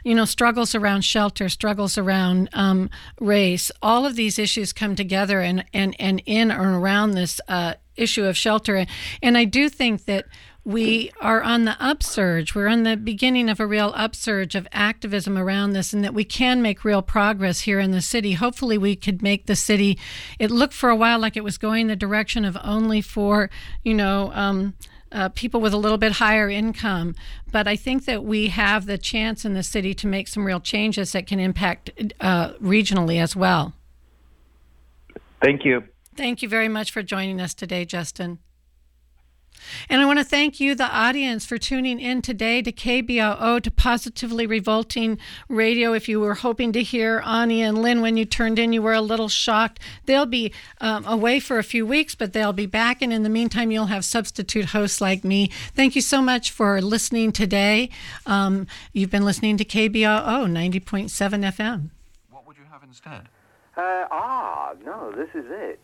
struggles around shelter, struggles around race. All of these issues come together and in and around this issue of shelter. And I do think that we are on the upsurge. We're on the beginning of a real upsurge of activism around this, and that we can make real progress here in the city. Hopefully we could make the city, it looked for a while like it was going the direction of only for, people with a little bit higher income. But I think that we have the chance in the city to make some real changes that can impact regionally as well. Thank you. Thank you very much for joining us today, Justin. And I want to thank you, the audience, for tuning in today to KBOO, to Positively Revolting Radio. If you were hoping to hear Ani and Lynn when you turned in, you were a little shocked. They'll be away for a few weeks, but they'll be back. And in the meantime, you'll have substitute hosts like me. Thank you so much for listening today. You've been listening to KBOO 90.7 FM. What would you have instead? No, this is it.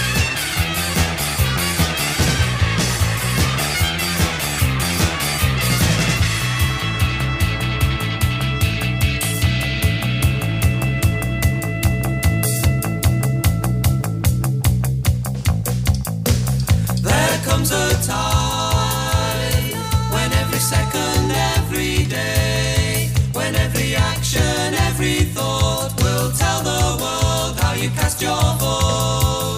There comes a time when every second, every day, when every action, every thought will tell the world how you cast your vote.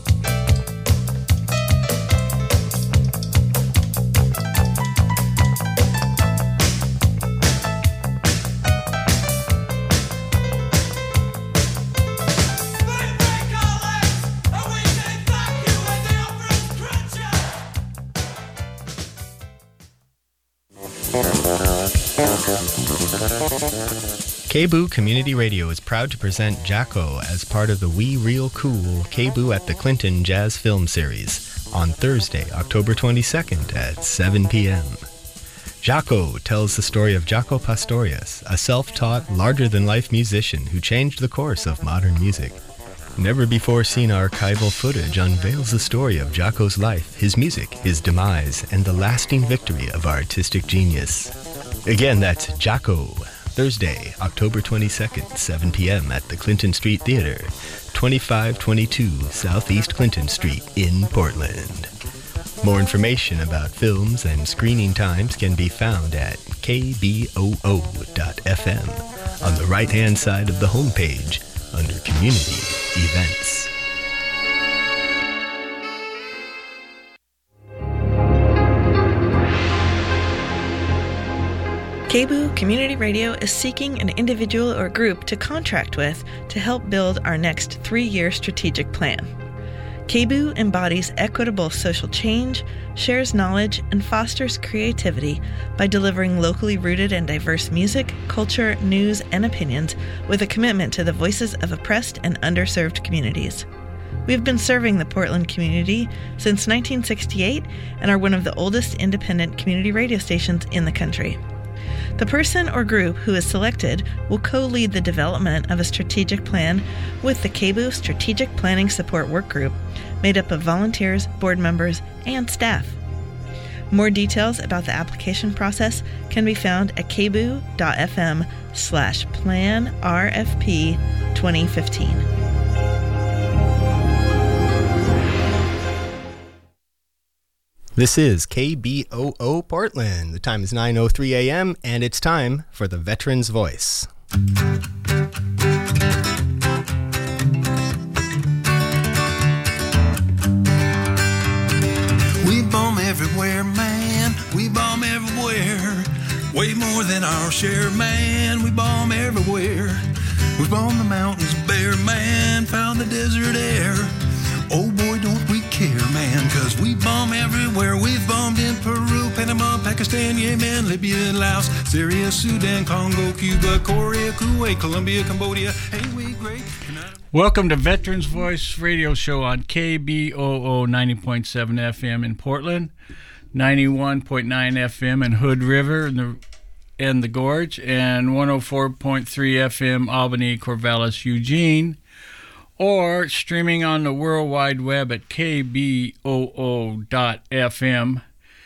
KBOO Community Radio is proud to present Jacko as part of the We Real Cool KBOO at the Clinton Jazz Film Series on Thursday, October 22nd at 7 p.m. Jacko tells the story of Jaco Pastorius, a self-taught, larger-than-life musician who changed the course of modern music. Never-before-seen archival footage unveils the story of Jaco's life, his music, his demise, and the lasting victory of artistic genius. Again, that's Jaco, Thursday, October 22nd, 7 p.m. at the Clinton Street Theater, 2522 Southeast Clinton Street in Portland. More information about films and screening times can be found at kboo.fm on the right-hand side of the homepage under Community Events. KBOO Community Radio is seeking an individual or group to contract with to help build our next 3-year strategic plan. KBOO embodies equitable social change, shares knowledge, and fosters creativity by delivering locally rooted and diverse music, culture, news, and opinions with a commitment to the voices of oppressed and underserved communities. We've been serving the Portland community since 1968 and are one of the oldest independent community radio stations in the country. The person or group who is selected will co-lead the development of a strategic plan with the KBOO Strategic Planning Support Work Group, made up of volunteers, board members, and staff. More details about the application process can be found at kboo.fm/planrfp 2015. This is KBOO Portland. The time is 9:03 a.m. and it's time for the Veteran's Voice. We bomb everywhere, man. We bomb everywhere. Way more than our share, man. We bomb everywhere. We bomb the mountains bare, man. Found the desert air. Oh boy, don't we care, man, 'cause we bomb everywhere. We've bombed in Peru, Panama, Pakistan, Yemen, Libya, Laos, Syria, Sudan, Congo, Cuba, Korea, Kuwait, Colombia, Cambodia. Hey, we great. Welcome to Veterans Voice Radio Show on KBOO 90.7 FM in Portland, 91.9 FM in Hood River and the Gorge, and 104.3 FM Albany, Corvallis, Eugene, or streaming on the World Wide Web at kboo.fm.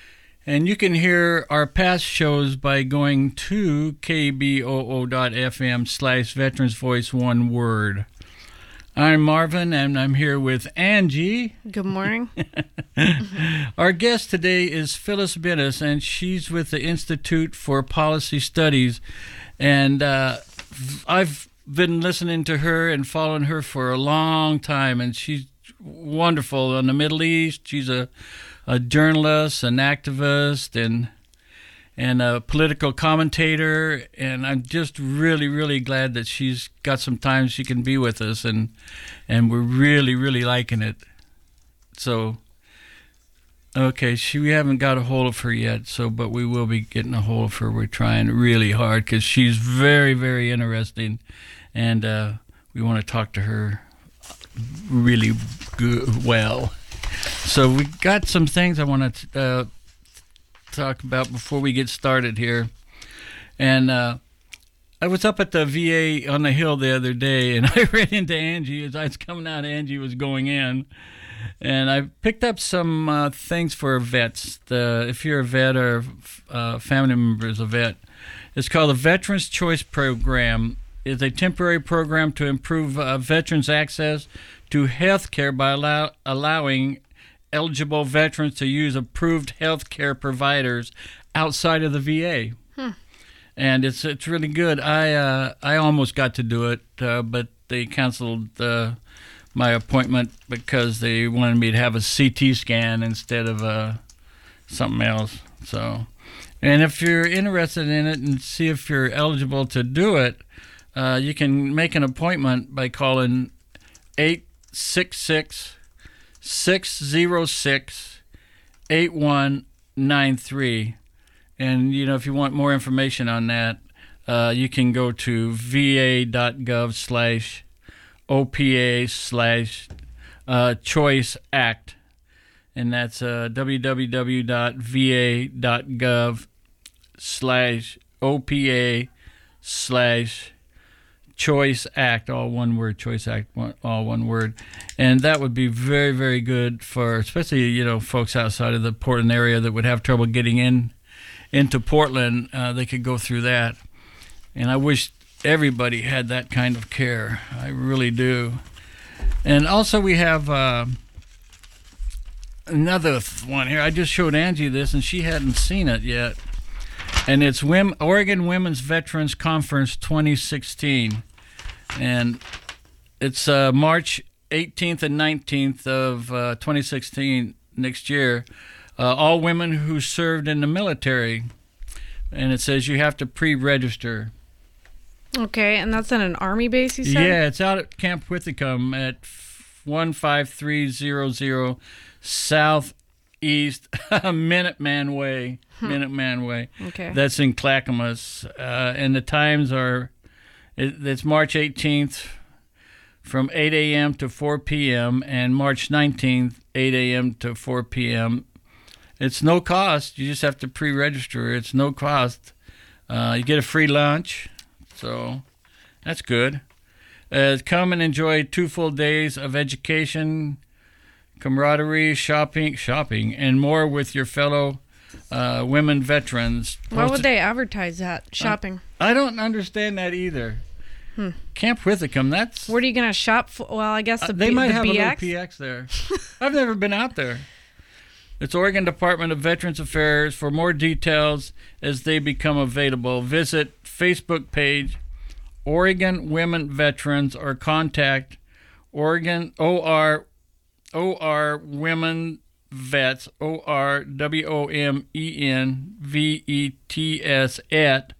And you can hear our past shows by going to kboo.fm/Veterans Voice, one word. I'm Marvin, and I'm here with Angie. Good morning. Our guest today is Phyllis Bennis, and she's with the Institute for Policy Studies. And I've been listening to her and following her for a long time, and she's wonderful in the Middle East. She's a journalist, an activist, and a political commentator, and I'm just really, really glad that she's got some time she can be with us, and we're really, really liking it. So, okay, we haven't got a hold of her yet, but we will be getting a hold of her. We're trying really hard because she's very, very interesting, and we want to talk to her really well. So we got some things I want to talk about before we get started here. And I was up at the VA on the Hill the other day, and I ran into Angie as I was coming out. Angie was going in, and I picked up some things for vets. If you're a vet or family member is a vet, it's called the Veterans Choice Program. It's a temporary program to improve veterans' access to health care by allowing eligible veterans to use approved health care providers outside of the VA. And it's really good. I almost got to do it, but they canceled my appointment because they wanted me to have a CT scan instead of something else. So, and if you're interested in it and see if you're eligible to do it, you can make an appointment by calling 866-606-8193. And, if you want more information on that, you can go to va.gov/OPA/Choice Act. And that's www.va.gov/OPA/Choice Act, all one word, Choice Act, all one word. And that would be very, very good for, especially, folks outside of the Portland area that would have trouble getting into Portland. They could go through that. And I wish everybody had that kind of care. I really do. And also we have another one here. I just showed Angie this, and she hadn't seen it yet. And it's Oregon Women's Veterans Conference 2016. And it's March 18th and 19th of 2016, next year. All women who served in the military. And it says you have to pre-register. Okay, and that's at an Army base, you said? Yeah, it's out at Camp Whitcomb at 15300 Southeast Minuteman Way. Minuteman Way. Okay. That's in Clackamas. And the times are, it's March 18th from 8 a.m. to 4 p.m. and March 19th, 8 a.m. to 4 p.m. It's no cost. You just have to pre-register. It's no cost. You get a free lunch, so that's good. Come and enjoy 2 full days of education, camaraderie, shopping, and more with your fellow women veterans. Why would they advertise that? Shopping? I don't understand that either. Camp Whitcomb, that's... Where are you going to shop for? Well, I guess they might have BX? a little PX there. I've never been out there. It's Oregon Department of Veterans Affairs. For more details as they become available, visit Facebook page Oregon Women Veterans or contact Oregon OR Women Vets ORWOMENVETS at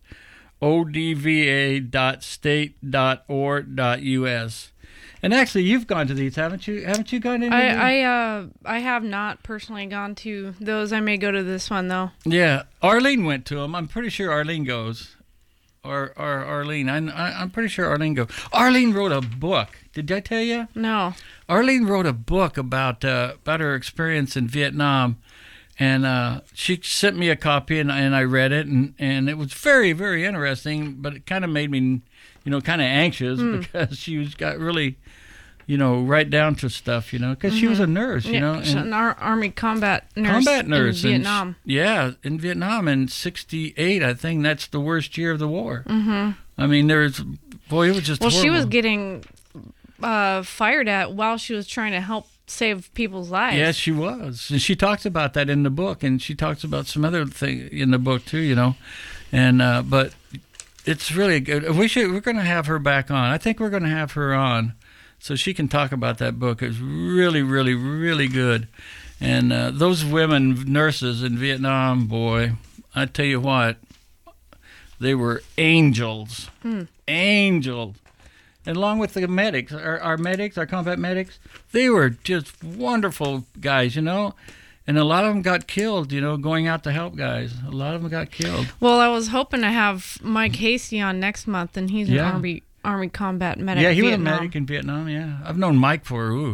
odva.state.org.us. And actually, you've gone to these, haven't you? Haven't you gone to any? I have not personally gone to those. I may go to this one though. Yeah, Arlene went to them. I'm pretty sure Arlene goes. Or Arlene. I'm pretty sure Arlene goes. Arlene wrote a book. Did I tell you? No. Arlene wrote a book about her experience in Vietnam, and she sent me a copy, and I read it, and it was very, very interesting. But it kind of made me, kind of anxious because she got really, right down to stuff, because she was a nurse, She's an Army combat nurse. In Vietnam. In Vietnam in '68, I think that's the worst year of the war. Mm-hmm. I mean, it was just horrible. She was getting fired at while she was trying to help save people's lives. Yes, she was. And she talks about that in the book, and she talks about some other thing in the book too, And but it's really good. We're going to have her back on. I think we're going to have her on so she can talk about that book. It's really, really, really good. And those women nurses in Vietnam, boy, I tell you what, they were angels. Angels. And along with the medics, our combat medics, they were just wonderful guys, And a lot of them got killed, going out to help guys. A lot of them got killed. Well, I was hoping to have Mike Hasty on next month, and he's an Army combat medic. Yeah, he was a medic in Vietnam, yeah. I've known Mike for,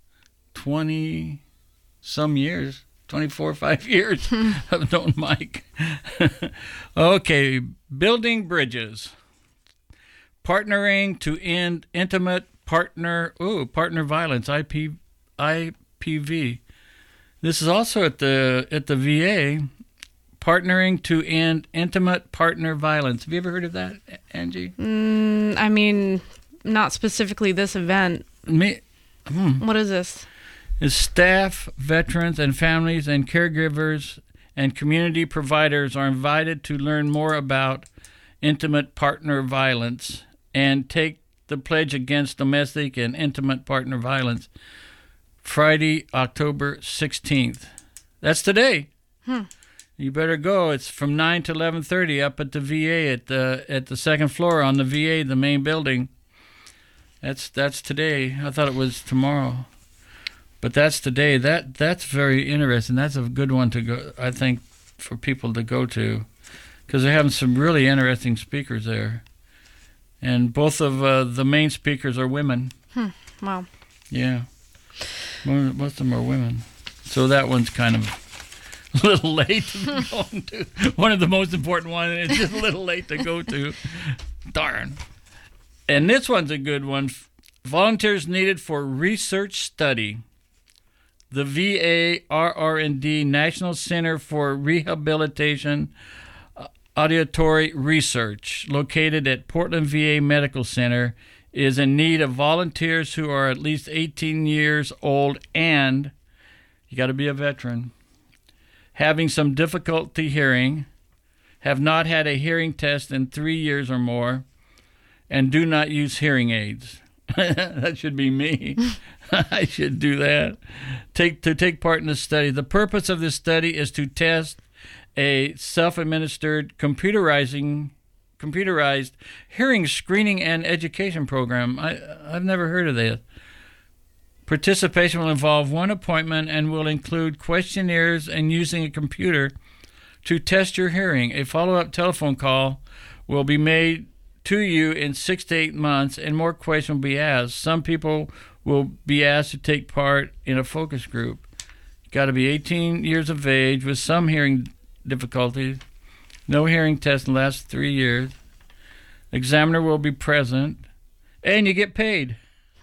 20-some years, 24 or 5 years I've known Mike. Okay, building bridges. Partnering to end intimate partner violence, IPV. This is also at the VA, partnering to end intimate partner violence. Have you ever heard of that, Angie? I mean, not specifically this event. What is this? It's staff, veterans, and families and caregivers and community providers are invited to learn more about intimate partner violence and take the pledge against domestic and intimate partner violence. Friday, October 16th. That's today. You better go. It's from 9 to 11:30 up at the VA at the second floor on the VA, the main building. That's today. I thought it was tomorrow, but that's today. That's very interesting. That's a good one to go. I think for people to go to, because they're having some really interesting speakers there, and both of the main speakers are women. Wow. Yeah. Most of them are women. So that one's kind of a little late to be going to. One of the most important ones, and it's just a little late to go to. Darn. And this one's a good one. Volunteers needed for research study. The VA RR&D National Center for Rehabilitation Auditory Research, located at Portland VA Medical Center, is in need of volunteers who are at least 18 years old and, you got to be a veteran, having some difficulty hearing, have not had a hearing test in 3 years or more, and do not use hearing aids. That should be me. I should do that. To take part in the study. The purpose of this study is to test a self-administered computerized hearing screening and education program. I've never heard of this. Participation will involve one appointment and will include questionnaires and using a computer to test your hearing. A follow-up telephone call will be made to you in 6 to 8 months, and more questions will be asked. Some people will be asked to take part in a focus group. Got to be 18 years of age with some hearing difficulties. No hearing test in the last 3 years. Examiner will be present, and you get paid.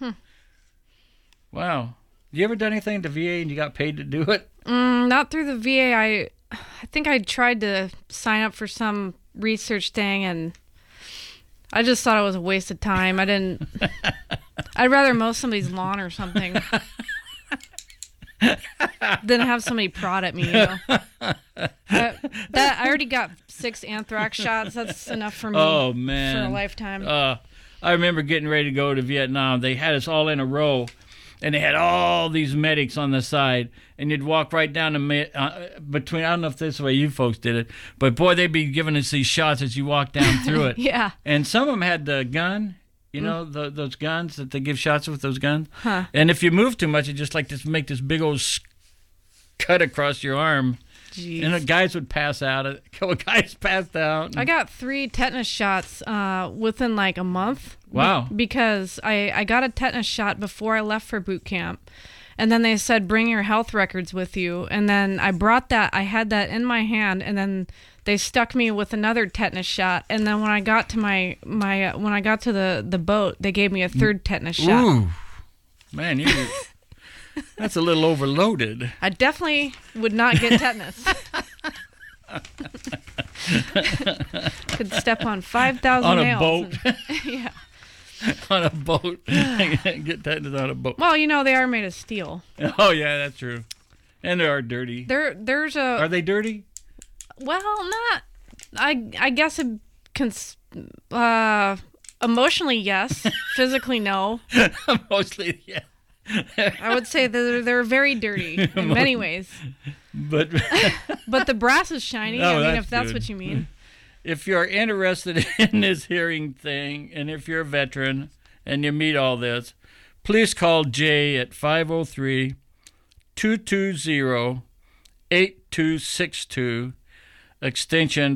Wow. You ever done anything at the VA and you got paid to do it? Not through the VA. I think I tried to sign up for some research thing, and I just thought it was a waste of time. I'd rather mow somebody's lawn or something than have somebody prod at me, I already got 6 anthrax shots. That's enough for me. Oh, man. For a lifetime. I remember getting ready to go to Vietnam. They had us all in a row, and they had all these medics on the side, and you'd walk right down between, I don't know if this way you folks did it, but boy, they'd be giving us these shots as you walk down through it. Yeah. And some of them had the gun, those guns that they give shots with, those guns. Huh. And if you move too much, it just make this big old cut across your arm. Jeez. And the guys would pass out. A couple of guys passed out. I got 3 tetanus shots within like a month. Wow. Because I got a tetanus shot before I left for boot camp. And then they said, bring your health records with you. And then I brought that. I had that in my hand. And then they stuck me with another tetanus shot. And then when I got to when I got to the boat, they gave me a 3rd tetanus shot. Ooh. Man, that's a little overloaded. I definitely would not get tetanus. Could step on 5,000 nails. On a boat? Yeah. On a boat. Get tetanus on a boat. Well, they are made of steel. Oh, yeah, that's true. And they are dirty. There's a... Are they dirty? Well, not... I guess emotionally, yes. Physically, no. Mostly, yeah. I would say that they're very dirty in many ways. But the brass is shiny. Oh, if that's what you mean. If you're interested in this hearing thing, and if you're a veteran and you meet all this, please call Jay at 503-220-8262, extension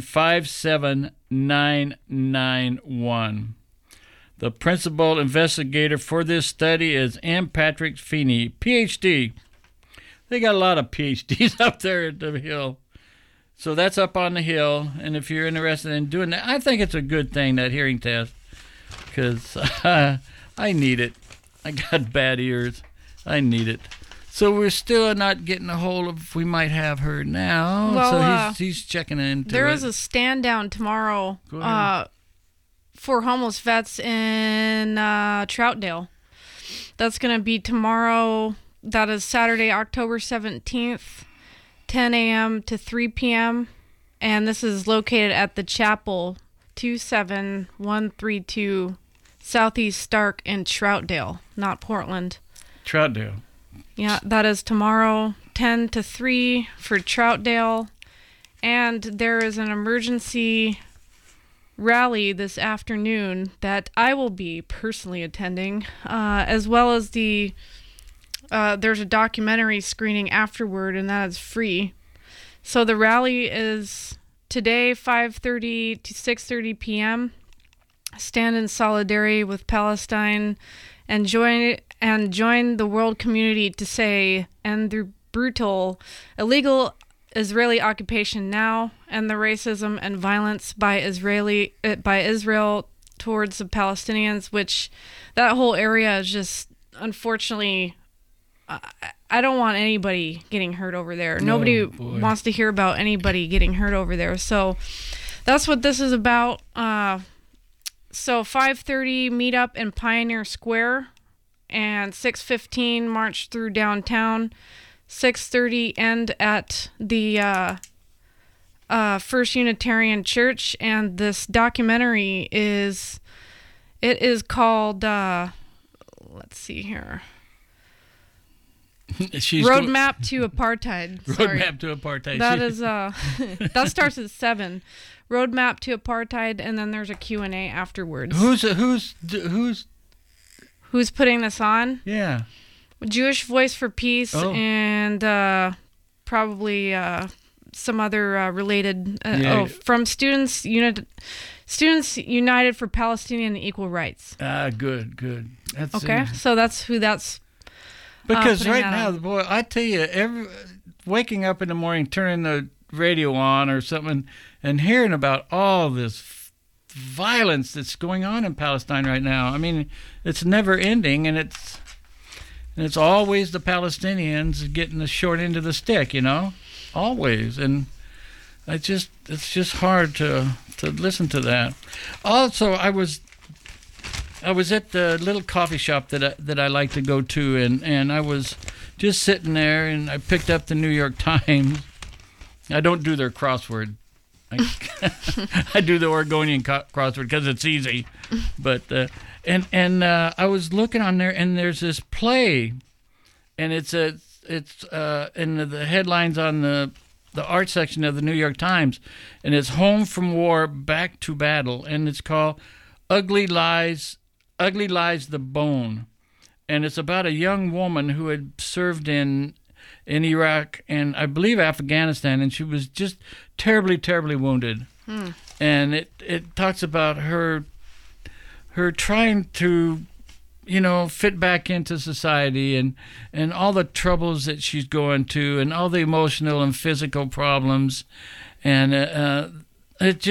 57991. The principal investigator for this study is M. Patrick Feeney, Ph.D. They got a lot of PhDs up there at the hill. So that's up on the hill, and if you're interested in doing that, I think it's a good thing, that hearing test, because I need it. I got bad ears. I need it. So we're still not getting a hold of, we might have her now. Well, so he's checking into there it. is a stand down tomorrow for homeless vets in Troutdale. That's going to be tomorrow. That is Saturday, October 17th, 10 a.m. to 3 p.m. And this is located at the Chapel, 27132 Southeast Stark in Troutdale, not Portland. Troutdale. Yeah, that is tomorrow, 10 to 3 for Troutdale. And there is an emergency rally this afternoon that I will be personally attending, as well as there's a documentary screening afterward, and that is free. So the rally is today, 5:30 to 6:30 p.m. Stand in solidarity with Palestine and join the world community to say end the brutal, illegal Israeli occupation now, and the racism and violence by Israel towards the Palestinians, which that whole area is just, unfortunately, I don't want anybody getting hurt over there. Nobody wants to hear about anybody getting hurt over there. So that's what this is about. So 5:30 meet up in Pioneer Square, and 6:15 march through downtown. 6:30 end at the First Unitarian Church, and this documentary is called let's see here. Roadmap to Apartheid. Roadmap to Apartheid. That is that starts at 7. Roadmap to Apartheid, and then there's a Q&A afterwards. Who's putting this on? Yeah. Jewish Voice for Peace, and probably some other related. From Students United for Palestinian Equal Rights. Good. That's okay. So that's who that's. Because right now, boy, I tell you, waking up in the morning, turning the radio on or something, and hearing about all this violence that's going on in Palestine right now. I mean, it's never ending, and it's always the Palestinians getting the short end of the stick, always. And it's just hard to listen to that. Also, I was at the little coffee shop that I like to go to, and I was just sitting there, and I picked up the New York Times. I don't do their crossword. I do the Oregonian crossword because it's easy. But I was looking on there, and there's this play, and it's in the headlines on the art section of the New York Times, and it's Home from War, Back to Battle, and it's called Ugly Lies the Bone, and it's about a young woman who had served in Iraq and I believe Afghanistan, and she was just terribly, terribly wounded. And it talks about her trying to, fit back into society and all the troubles that she's going to and all the emotional and physical problems, and it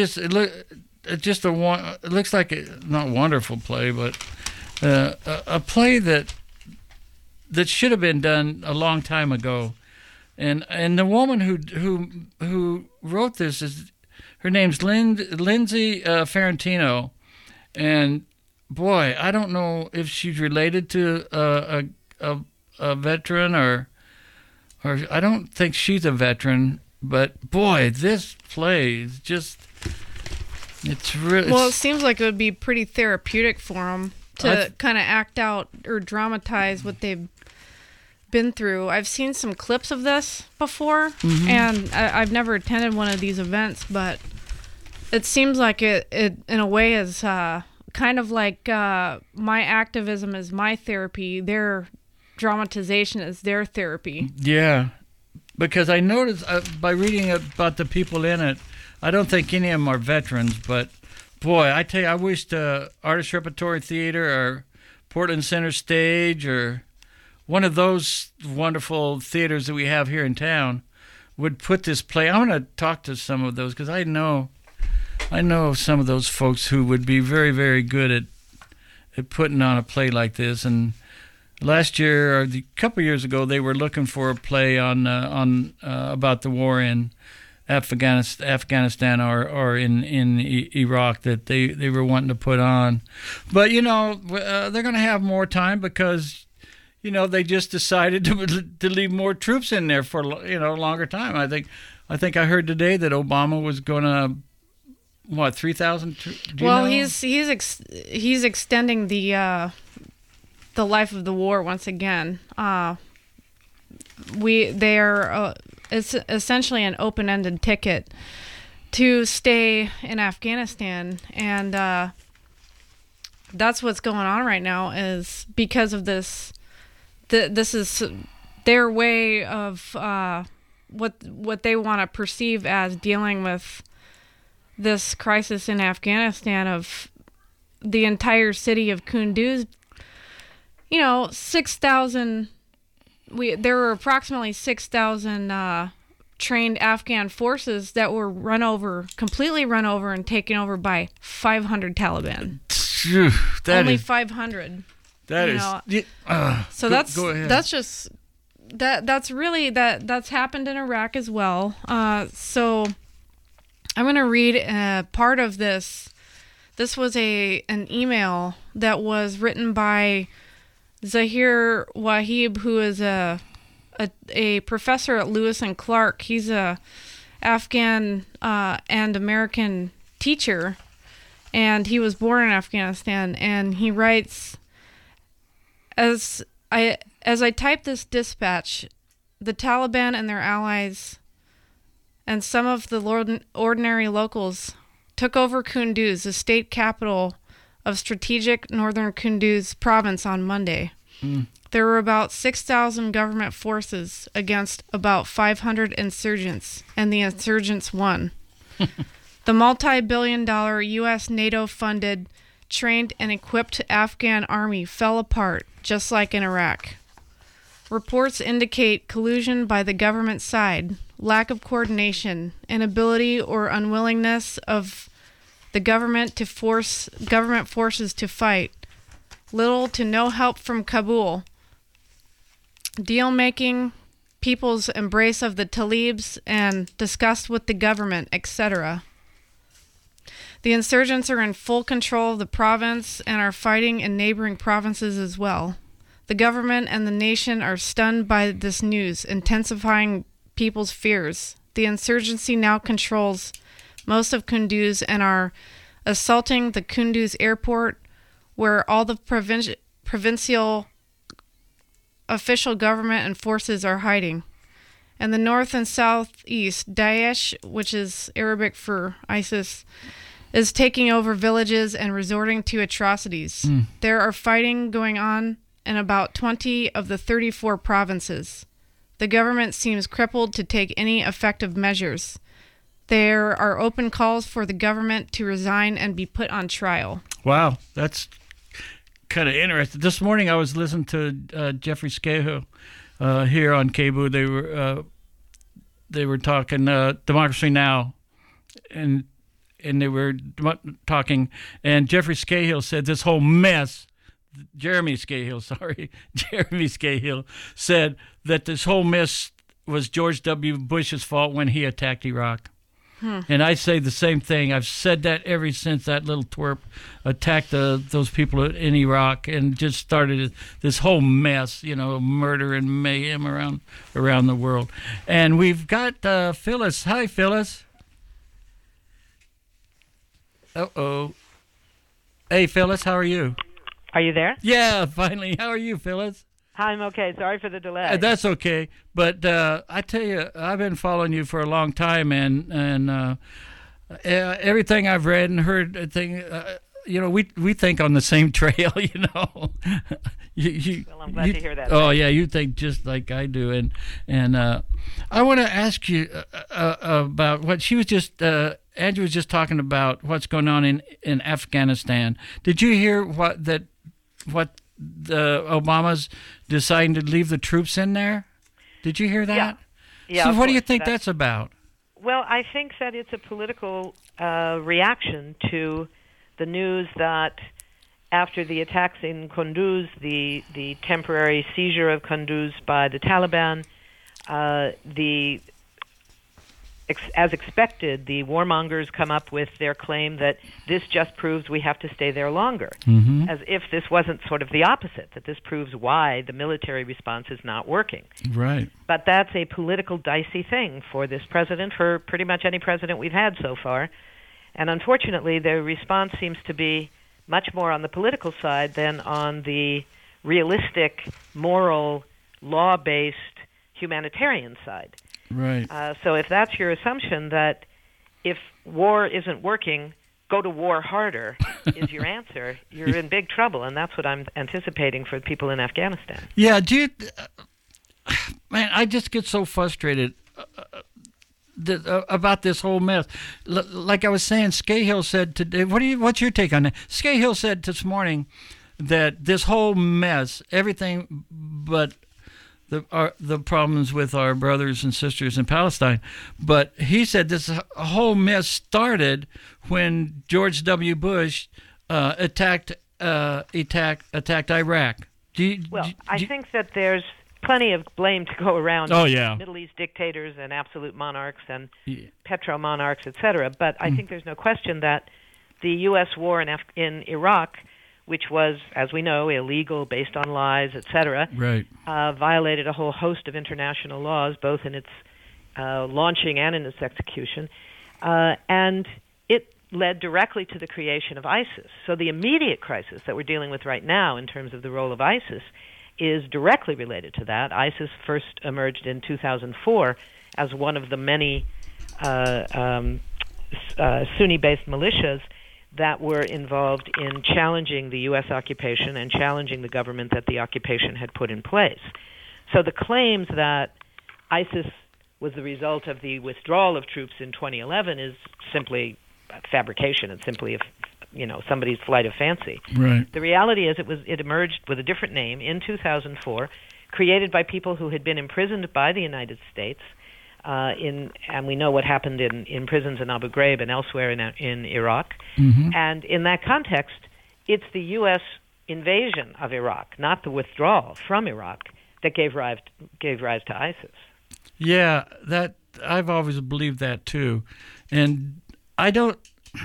looks like not a wonderful play, but a play that that should have been done a long time ago. And the woman who wrote this her name's Lindsay Ferrantino, and boy, I don't know if she's related to a veteran or I don't think she's a veteran, but boy, this play is just it's really well. It seems like it would be pretty therapeutic for them to kind of act out or dramatize what they've been through. I've seen some clips of this before, and I've never attended one of these events, but it seems like it in a way is kind of like my activism is my therapy, their dramatization is their therapy. Yeah, because I noticed by reading about the people in it, I don't think any of them are veterans, but boy, I tell you, I wish the Artist Repertory Theater or Portland Center Stage or one of those wonderful theaters that we have here in town would put this play. I'm going to talk to some of those because I know some of those folks who would be very, very good at putting on a play like this. And last year, or a couple years ago, they were looking for a play on about the war in Afghanistan or in Iraq that they were wanting to put on. But they're going to have more time because they just decided to leave more troops in there for a longer time. I think I heard today that Obama was going to 3,000. Well, he's extending the life of the war once again. It's essentially an open-ended ticket to stay in Afghanistan, and that's what's going on right now. Is because of this. This is their way of what they want to perceive as dealing with this crisis in Afghanistan of the entire city of Kunduz. 6,000. There were approximately 6,000 trained Afghan forces that were completely run over and taken over by 500 Taliban. Only 500. That is. So go ahead. That's just that's really that's happened in Iraq as well. So I'm going to read part of this. This was an email that was written by Zahir Wahib, who is a professor at Lewis and Clark. He's a Afghan and American teacher, and he was born in Afghanistan. And he writes, as I type this dispatch, the Taliban and their allies and some of the ordinary locals took over Kunduz, the state capital of strategic northern Kunduz province, on Monday. There were about 6,000 government forces against about 500 insurgents, and the insurgents won. The multi-billion-dollar U.S. NATO-funded, trained, and equipped Afghan army fell apart, just like in Iraq. Reports indicate collusion by the government side, lack of coordination, inability or unwillingness of the government to force government forces to fight, little to no help from Kabul, deal-making, people's embrace of the Talibs, and disgust with the government, etc. The insurgents are in full control of the province and are fighting in neighboring provinces as well. The government and the nation are stunned by this news, intensifying people's fears. The insurgency now controls most of Kunduz and are assaulting the Kunduz airport, where all the provincial official government and forces are hiding. In the north and southeast, Daesh, which is Arabic for ISIS, is taking over villages and resorting to atrocities. There are fighting going on in about 20 of the 34 provinces. The government seems crippled to take any effective measures. There are open calls for the government to resign and be put on trial. Wow, that's kind of interesting. This morning I was listening to Jeffrey Scahill here on KBOO. They were talking Democracy Now! and they were talking, and Jeffrey Scahill said this whole mess Jeremy Scahill, said that this whole mess was George W. Bush's fault when he attacked Iraq. And I say the same thing. I've said that ever since that little twerp attacked those people in Iraq and just started this whole mess, murder and mayhem around the world. And we've got Phyllis. Hi, Phyllis. Uh-oh. Hey, Phyllis, how are you? Are you there? Yeah, finally. How are you, Phyllis? I'm okay. Sorry for the delay. That's okay. But I tell you, I've been following you for a long time, and everything I've read and heard, we think on the same trail, Well, I'm glad to hear that. Oh, yeah, you think just like I do. And I want to ask you about what she was just Andrew was just talking about what's going on in Afghanistan. Did you hear what the Obama's deciding to leave the troops in there? Did you hear that? Yeah. So what do you think that's about? Well, I think that it's a political reaction to the news that after the attacks in Kunduz, the temporary seizure of Kunduz by the Taliban, as expected, the warmongers come up with their claim that this just proves we have to stay there longer, as if this wasn't sort of the opposite, that this proves why the military response is not working. Right. But that's a political dicey thing for this president, for pretty much any president we've had so far. And unfortunately, the response seems to be much more on the political side than on the realistic, moral, law-based, humanitarian side. Right. So if that's your assumption, that if war isn't working, go to war harder is your answer, you're in big trouble, and that's what I'm anticipating for people in Afghanistan. Yeah, man, I just get so frustrated about this whole mess. Like I was saying, Scahill said today, what's your take on that? Scahill said this morning that this whole mess, everything but the problems with our brothers and sisters in Palestine, but he said this whole mess started when George W. Bush attacked Iraq. I think that there's plenty of blame to go around. Oh, yeah. Middle East dictators and absolute monarchs and petro-monarchs, etc. But I think there's no question that the U.S. war in Iraq, which was, as we know, illegal, based on lies, etc., right, violated a whole host of international laws, both in its launching and in its execution, and it led directly to the creation of ISIS. So the immediate crisis that we're dealing with right now in terms of the role of ISIS is directly related to that. ISIS first emerged in 2004 as one of the many Sunni-based militias that were involved in challenging the U.S. occupation and challenging the government that the occupation had put in place. So the claims that ISIS was the result of the withdrawal of troops in 2011 is simply fabrication. It's simply somebody's flight of fancy. Right. The reality is it emerged with a different name in 2004, created by people who had been imprisoned by the United States, and we know what happened in prisons in Abu Ghraib and elsewhere in Iraq. Mm-hmm. And in that context, it's the U.S. invasion of Iraq, not the withdrawal from Iraq, that gave rise to ISIS. Yeah, that I've always believed that too, and I don't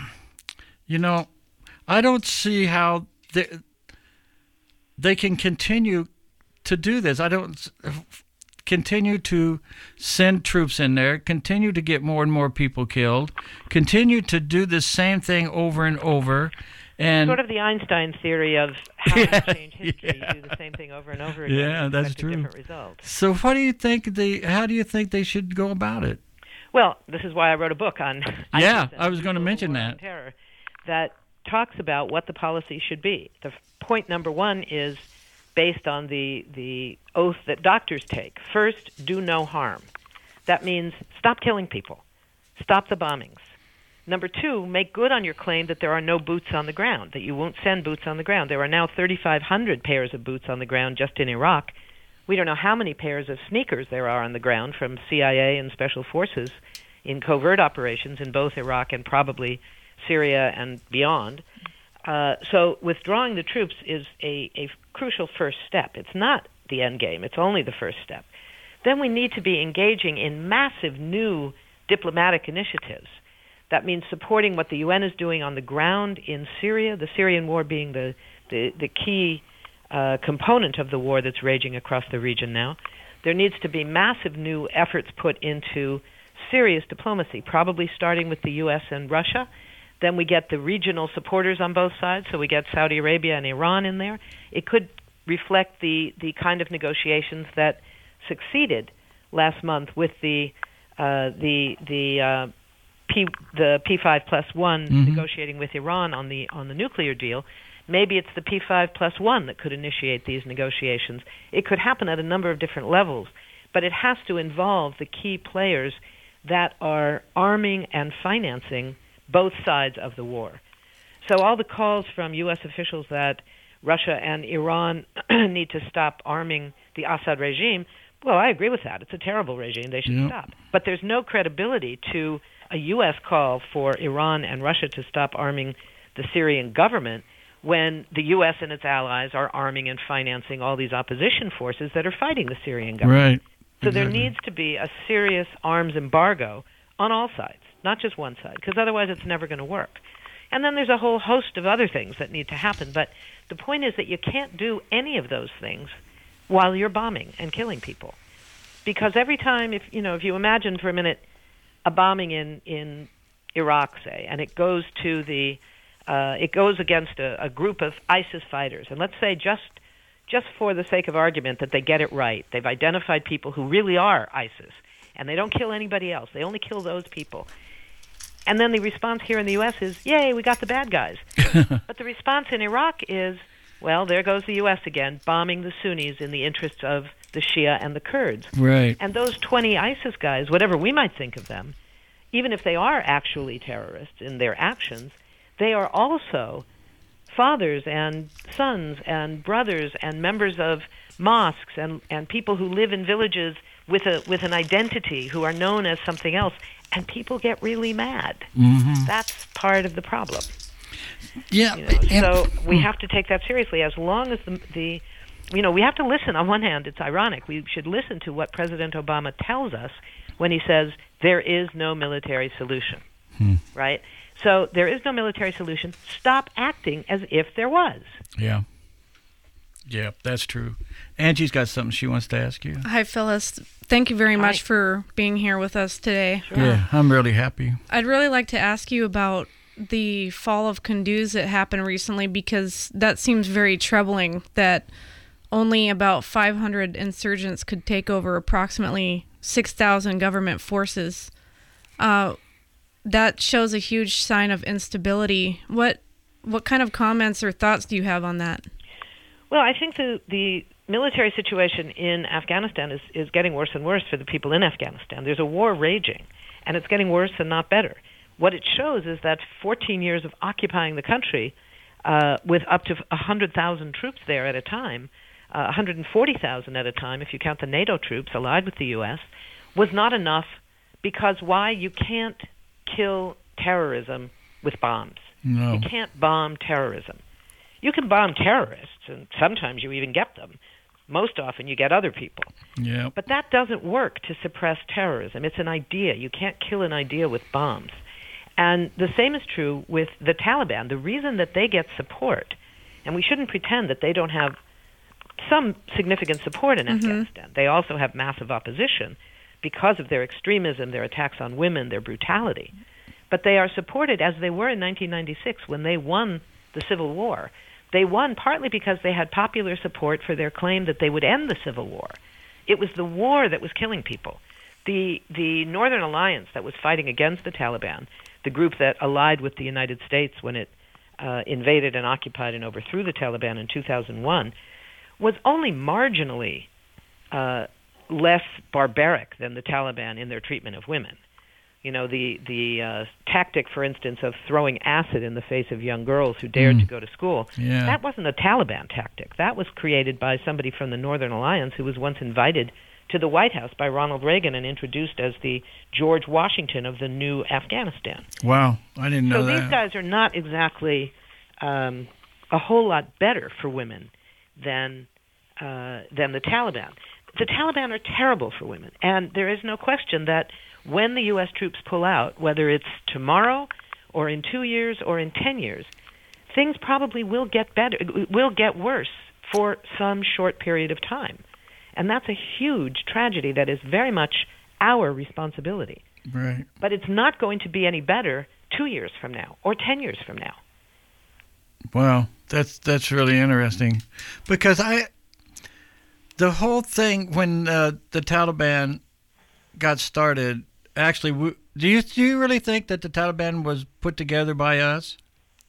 see how they can continue to do this. I don't continue to send troops in there, continue to get more and more people killed, continue to do the same thing over and over. And sort of the Einstein theory of how you change history. You do the same thing over and over again. Yeah, that's true. Different results. So how do you think they should go about it? Well, this is why I wrote a book on ISIS I was going to mention that. Terror, that talks about what the policy should be. The point number one is based on the oath that doctors take. First, do no harm. That means stop killing people. Stop the bombings. Number two, make good on your claim that there are no boots on the ground, that you won't send boots on the ground. There are now 3,500 pairs of boots on the ground just in Iraq. We don't know how many pairs of sneakers there are on the ground from CIA and special forces in covert operations in both Iraq and probably Syria and beyond. So withdrawing the troops is a crucial first step. It's not the end game. It's only the first step. Then we need to be engaging in massive new diplomatic initiatives. That means supporting what the UN is doing on the ground in Syria, the Syrian war being the key component of the war that's raging across the region now. There needs to be massive new efforts put into serious diplomacy, probably starting with the U.S. and Russia. Then we get the regional supporters on both sides, so we get Saudi Arabia and Iran in there. It could reflect the kind of negotiations that succeeded last month with the P5+1 negotiating with Iran on the nuclear deal. Maybe it's the P5+1 that could initiate these negotiations. It could happen at a number of different levels, but it has to involve the key players that are arming and financing both sides of the war. So all the calls from U.S. officials that Russia and Iran need to stop arming the Assad regime, well, I agree with that. It's a terrible regime. They should stop. But there's no credibility to a U.S. call for Iran and Russia to stop arming the Syrian government when the U.S. and its allies are arming and financing all these opposition forces that are fighting the Syrian government. Right. So there needs to be a serious arms embargo on all sides, not just one side, because otherwise it's never going to work. And then there's a whole host of other things that need to happen. But the point is that you can't do any of those things while you're bombing and killing people. Because every time, if you imagine for a minute a bombing in Iraq, say, and it goes to it goes against a group of ISIS fighters, and let's say just for the sake of argument that they get it right, they've identified people who really are ISIS, and they don't kill anybody else. They only kill those people. And then the response here in the U.S. is, yay, we got the bad guys. But the response in Iraq is, well, there goes the U.S. again, bombing the Sunnis in the interests of the Shia and the Kurds. Right. And those 20 ISIS guys, whatever we might think of them, even if they are actually terrorists in their actions, they are also fathers and sons and brothers and members of mosques and people who live in villages with an identity, who are known as something else, and people get really mad. Mm-hmm. That's part of the problem. Yeah. So we have to take that seriously. As long as we have to listen. On one hand, it's ironic. We should listen to what President Obama tells us when he says there is no military solution, right? So there is no military solution. Stop acting as if there was. Yeah. Yeah, that's true. Angie's got something she wants to ask you. Hi, Phyllis. Thank you very much for being here with us today. Sure. Yeah, I'm really happy. I'd really like to ask you about the fall of Kunduz that happened recently, because that seems very troubling that only about 500 insurgents could take over approximately 6,000 government forces. That shows a huge sign of instability. What kind of comments or thoughts do you have on that? Well, I think the military situation in Afghanistan is getting worse and worse for the people in Afghanistan. There's a war raging, and it's getting worse and not better. What it shows is that 14 years of occupying the country with up to 100,000 troops there at a time, 140,000 at a time if you count the NATO troops allied with the U.S., was not enough, because why? You can't kill terrorism with bombs. No. You can't bomb terrorism. You can bomb terrorists, and sometimes you even get them. Most often you get other people. Yeah. But that doesn't work to suppress terrorism. It's an idea. You can't kill an idea with bombs. And the same is true with the Taliban. The reason that they get support, and we shouldn't pretend that they don't have some significant support in Afghanistan. They also have massive opposition because of their extremism, their attacks on women, their brutality. But they are supported as they were in 1996 when they won the Civil War. They won partly because they had popular support for their claim that they would end the Civil War. It was the war that was killing people. The Northern Alliance that was fighting against the Taliban, the group that allied with the United States when it invaded and occupied and overthrew the Taliban in 2001, was only marginally less barbaric than the Taliban in their treatment of women. You know, the tactic, for instance, of throwing acid in the face of young girls who dared to go to school, that wasn't a Taliban tactic. That was created by somebody from the Northern Alliance who was once invited to the White House by Ronald Reagan and introduced as the George Washington of the new Afghanistan. Wow, I didn't know that. So these guys are not exactly a whole lot better for women than the Taliban. The Taliban are terrible for women, and there is no question that when the U.S. troops pull out, whether it's tomorrow or in 2 years or in 10 years, things probably will get better, will get worse for some short period of time. And that's a huge tragedy that is very much our responsibility. Right. But it's not going to be any better 2 years from now or 10 years from now. Wow, that's really interesting, because the whole thing when the Taliban got started, actually, do you really think that the Taliban was put together by us?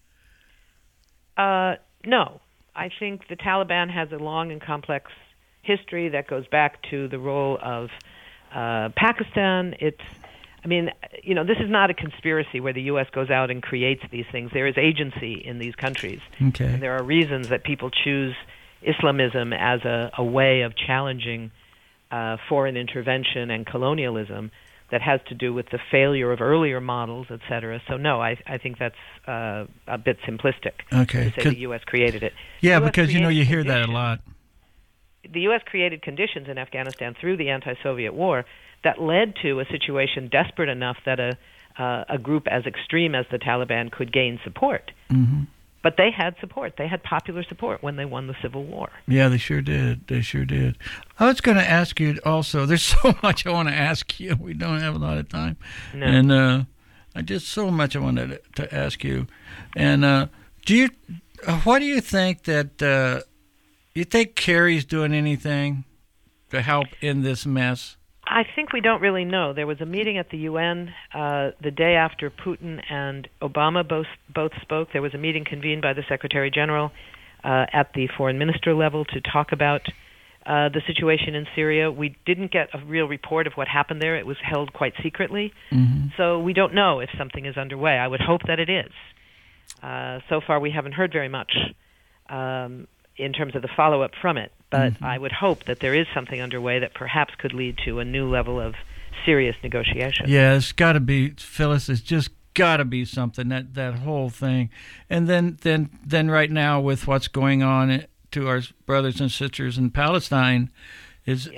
No. I think the Taliban has a long and complex history that goes back to the role of Pakistan. This is not a conspiracy where the U.S. goes out and creates these things. There is agency in these countries. Okay. And there are reasons that people choose Islamism as a way of challenging foreign intervention and colonialism that has to do with the failure of earlier models, et cetera. So, no, I think that's a bit simplistic to say the U.S. created it. Yeah, because, you hear that a lot. The U.S. created conditions in Afghanistan through the anti-Soviet war that led to a situation desperate enough that a group as extreme as the Taliban could gain support. Mm-hmm. But they had support. They had popular support when they won the Civil War. Yeah, they sure did. I was going to ask you also, there's so much I want to ask you. We don't have a lot of time. No. And I just so much I wanted to ask you. And what do you think that, you think Kerry's doing anything to help in this mess? I think we don't really know. There was a meeting at the UN the day after Putin and Obama both spoke. There was a meeting convened by the Secretary General at the foreign minister level to talk about the situation in Syria. We didn't get a real report of what happened there. It was held quite secretly. Mm-hmm. So we don't know if something is underway. I would hope that it is. So far we haven't heard very much in terms of the follow-up from it. But Mm-hmm. I would hope that there is something underway that perhaps could lead to a new level of serious negotiation. Yeah, it's got to be, Phyllis. It's just got to be something, that whole thing. And then right now with what's going on to our brothers and sisters in Palestine, it's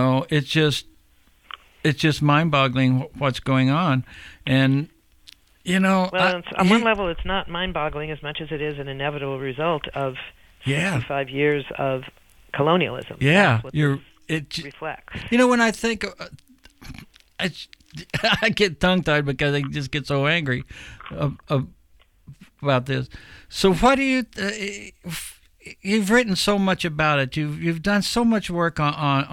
just mind-boggling what's going on. And well, on one level, it's not mind-boggling as much as it is an inevitable result of 65 years of colonialism. Yeah, it reflects. When I think, I get tongue-tied because I just get so angry about this. So, what do you? You've written so much about it. You've done so much work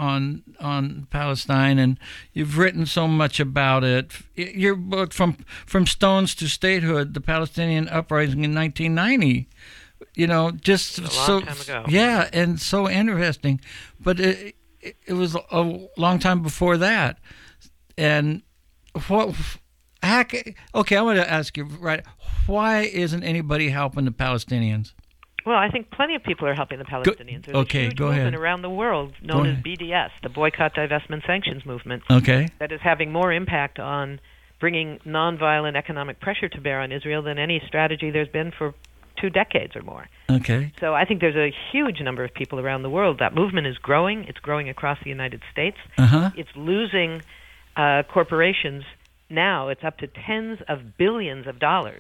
on Palestine, and you've written so much about it. Your book, From Stones to Statehood: The Palestinian Uprising in 1990. Just a long so time ago. Yeah, and so interesting. But it was a long time before that. And okay, I want to ask you, right? Why isn't anybody helping the Palestinians? Well, I think plenty of people are helping the Palestinians. There's a huge movement around the world known as BDS, the Boycott, Divestment, Sanctions Movement. Okay. That is having more impact on bringing nonviolent economic pressure to bear on Israel than any strategy there's been for 2 decades or more. Okay. So I think there's a huge number of people around the world. That movement is growing. It's growing across the United States. Uh-huh. It's losing corporations now. It's up to tens of billions of dollars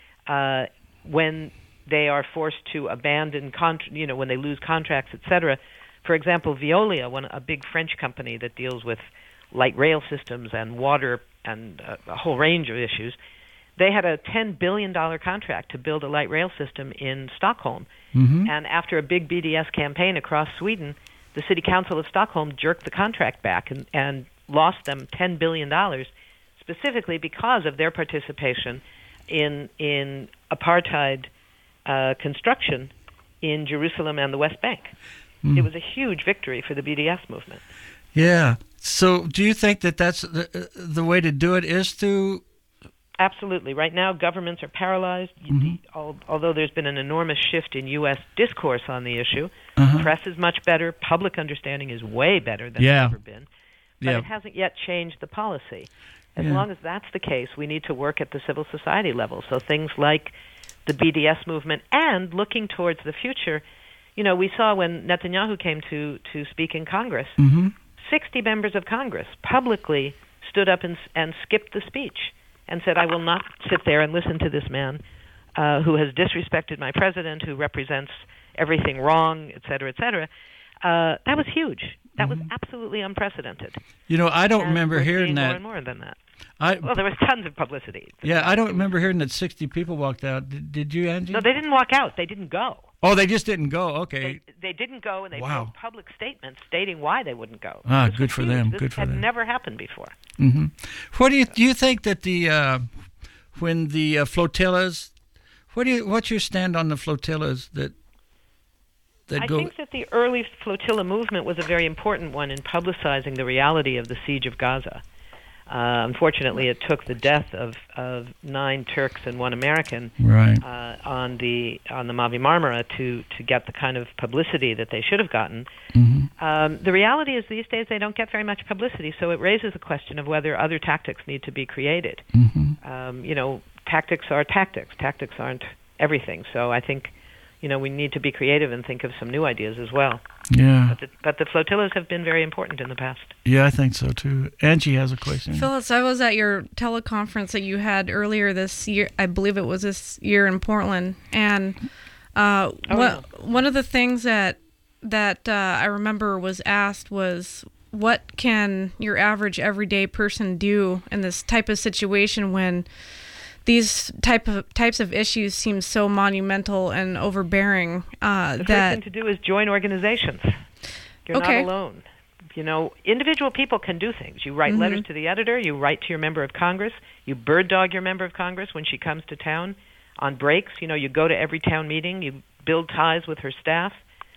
when they are forced to abandon, when they lose contracts, etc. For example, Veolia, a big French company that deals with light rail systems and water and a whole range of issues, they had a $10 billion contract to build a light rail system in Stockholm. Mm-hmm. And after a big BDS campaign across Sweden, the City Council of Stockholm jerked the contract back and lost them $10 billion, specifically because of their participation in apartheid construction in Jerusalem and the West Bank. Mm. It was a huge victory for the BDS movement. Yeah. So do you think that that's the way to do it is to... Absolutely. Right now, governments are paralyzed. Mm-hmm. Although there's been an enormous shift in U.S. discourse on the issue, Uh-huh. press is much better. Public understanding is way better than it's ever been. But it hasn't yet changed the policy. As long as that's the case, we need to work at the civil society level. So things like the BDS movement, and looking towards the future. You know, we saw when Netanyahu came to speak in Congress, 60 members of Congress publicly stood up and skipped the speech and said, I will not sit there and listen to this man who has disrespected my president, who represents everything wrong, et cetera, et cetera. That was huge. That was absolutely unprecedented. You know, I don't And remember we're hearing seeing that. More and more than that. Well, there was tons of publicity. Yeah, I don't remember hearing that 60 people walked out. Did you, Angie? No, they didn't walk out. They didn't go. Oh, they just didn't go. Okay. They didn't go, and they Wow. made public statements stating why they wouldn't go. Ah, This good was for huge. them. This Good for had them. never happened before. What do you think that the when the flotillas? What's your stand on the flotillas that I go? think that the early flotilla movement was a very important one in publicizing the reality of the siege of Gaza. Unfortunately, it took the death of 9 Turks and 1 American Right. on the Mavi Marmara to get the kind of publicity that they should have gotten. The reality is these days they don't get very much publicity, so it raises the question of whether other tactics need to be created. You know, tactics are tactics. Tactics aren't everything. So I think, you know, we need to be creative and think of some new ideas as well. Yeah. But the flotillas have been very important in the past. Yeah, I think so too. Angie has a question. Phyllis, I was at your teleconference that you had earlier this year. I believe it was this year in Portland, and one of the things that I remember was asked was, what can your average everyday person do in this type of situation when these types of issues seem so monumental and overbearing? The first thing to do is join organizations. You're not alone. You know, individual people can do things. You write letters to the editor. You write to your member of Congress. You bird dog your member of Congress when she comes to town on breaks. You know, you go to every town meeting. You build ties with her staff.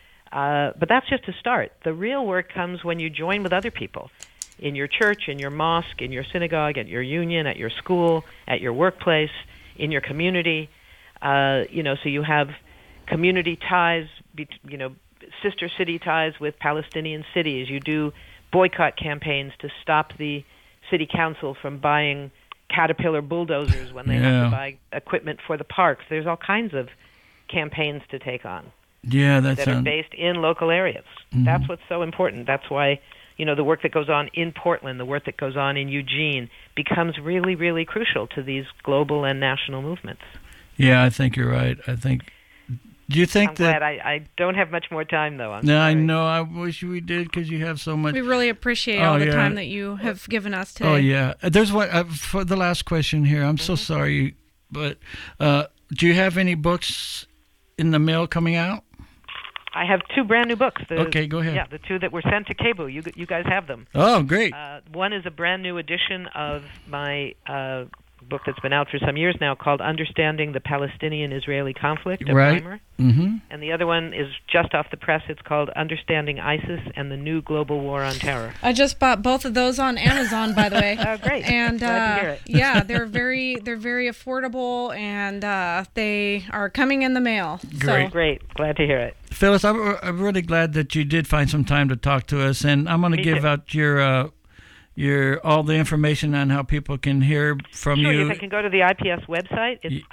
But that's just a start. The real work comes when you join with other people in your church, in your mosque, in your synagogue, at your union, at your school, at your workplace, in your community. You know, so you have community ties, you know, sister city ties with Palestinian cities. You do boycott campaigns to stop the city council from buying Caterpillar bulldozers when they have to buy equipment for the parks. There's all kinds of campaigns to take on. Yeah, that are based in local areas. That's what's so important. That's why, you know, the work that goes on in Portland, the work that goes on in Eugene becomes really, really crucial to these global and national movements. Yeah, I think you're right. Do you think I'm that? glad I don't have much more time, though. No, I know. I wish we did because you have so much. We really appreciate all the time that you have given us today. Oh, yeah. There's one for the last question here. I'm so sorry, but do you have any books in the mail coming out? I have 2 brand new books. Okay, go ahead. Yeah, the 2 that were sent to KBOO. You guys have them. Oh, great. One is a brand new edition of my book that's been out for some years now called Understanding the Palestinian-Israeli Conflict, a primer. And the other one is just off the press. It's called Understanding ISIS and the New Global War on Terror. I just bought both of those on Amazon, by the way. Oh, great. And glad to hear it. yeah, they're very affordable, and they are coming in the mail. Great. So. Great. Glad to hear it. Phyllis, I'm really glad that you did find some time to talk to us, and I'm going to give out your all the information on how people can hear from you. Sure, if I can go to the IPS website, it's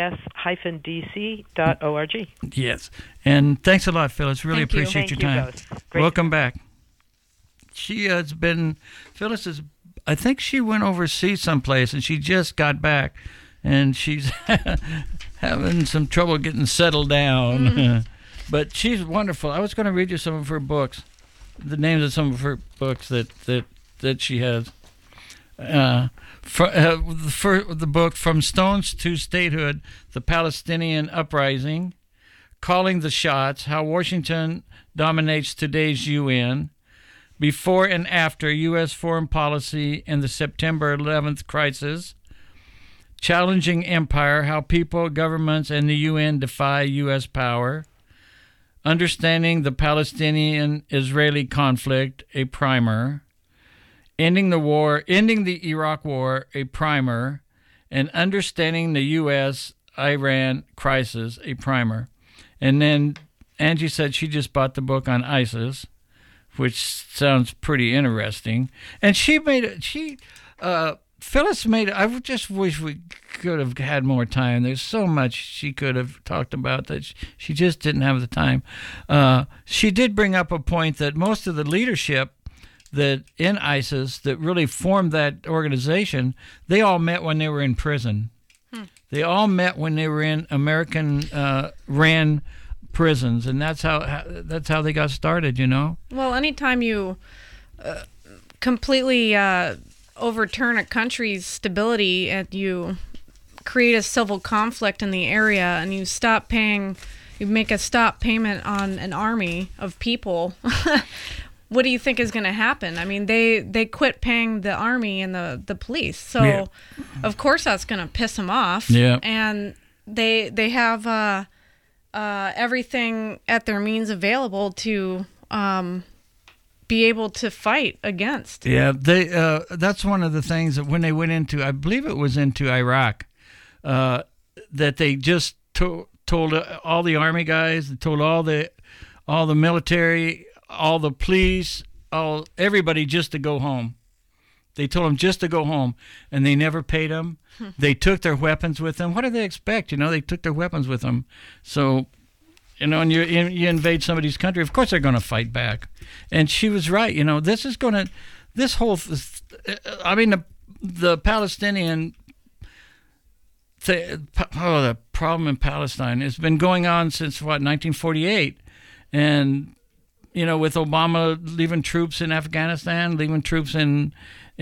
ips-dc.org. Yes, and thanks a lot, Phyllis. Really Thank you. appreciate your Thank time. you, Great. Welcome back. She has been, Phyllis is, I think she went overseas someplace, and she just got back, and she's having some trouble getting settled down. But she's wonderful. I was going to read you some of her books, the names of some of her books that she has. The book From Stones to Statehood, The Palestinian Uprising, Calling the Shots, How Washington Dominates Today's UN, Before and After U.S. Foreign Policy in the September 11th Crisis, Challenging Empire, How People, Governments, and the UN Defy U.S. Power, Understanding the Palestinian-Israeli Conflict, a primer, Ending the Iraq War, a primer, and Understanding the U.S.-Iran Crisis, a primer. And then Angie said she just bought the book on ISIS, which sounds pretty interesting. And Phyllis I just wish we could have had more time. There's so much she could have talked about that she just didn't have the time. She did bring up a point that most of the leadership that in ISIS that really formed that organization, they all met when they were in prison. They all met when they were in American ran prisons, and that's how they got started. Well, anytime you completely overturn a country's stability and you create a civil conflict in the area and you make a stop payment on an army of people, what do you think is going to happen? I mean, they quit paying the army and the police. So, of course, that's going to piss them off. Yeah. And they have everything at their means available to be able to fight against. Yeah, that's one of the things that when they went into, I believe it was into Iraq, that they just told all the army guys, told all the military, all the police, everybody just to go home. They told them just to go home, and they never paid them. They took their weapons with them. What do they expect? They took their weapons with them. So, and you invade somebody's country, of course they're going to fight back. And she was right. The Palestinian, the problem in Palestine has been going on since 1948, and with Obama leaving troops in Afghanistan, leaving troops in